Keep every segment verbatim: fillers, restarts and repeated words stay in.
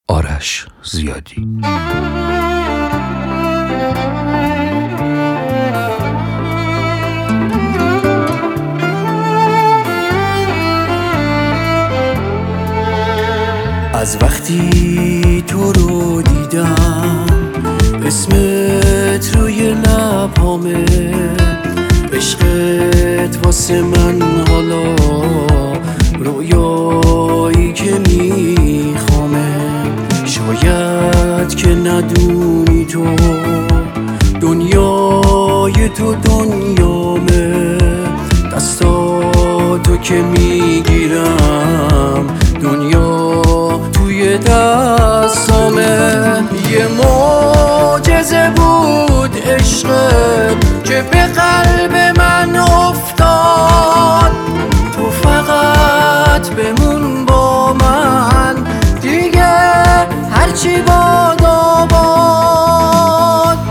آرش زیادی. از وقتی تو رو دیدم اسمت روی لبامه، عشقت واسه من حالا رویایی که میخوامه. شاید که ندونی تو دنیای تو دنیامه، دستاتو که میگیرم دنیا توی دستامه. یه معجزه بود عشقت که به قلب من افتاد، تو فقط بمون با من دیگه هرچی باد آباد.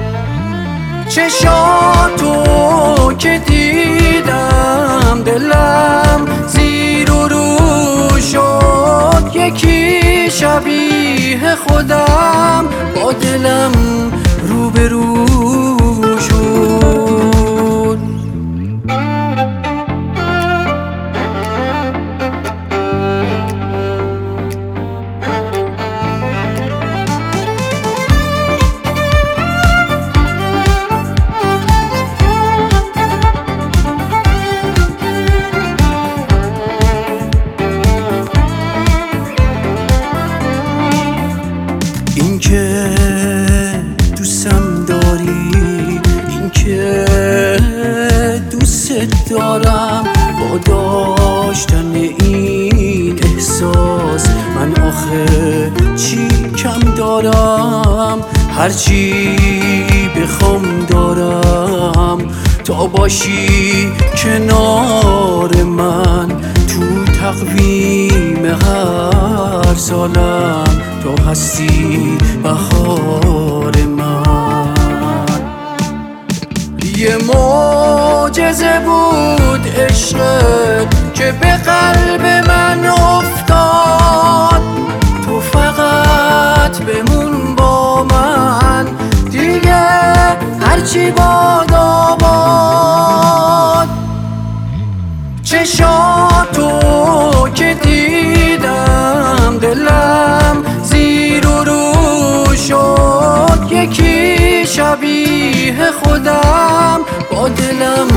چشاتو که دیدم دلم زیر و رو شد، یکی شبیه خودم با دلم روبرو شد. این که دوستم داری، این که دوست دارم، با داشتن این احساس من آخه چی کم دارم؟ هرچی بخوام دارم تا باشی کنار من، تو تقویم هر سالم تو هستی بهار من. یه معجزه بود عشقت که به قلب من افتاد، تو فقط بمون با من دیگه هرچی باد آباد. چشاتو که دیدم دلم زیر و رو شد، یکی شبیه خودم با دلم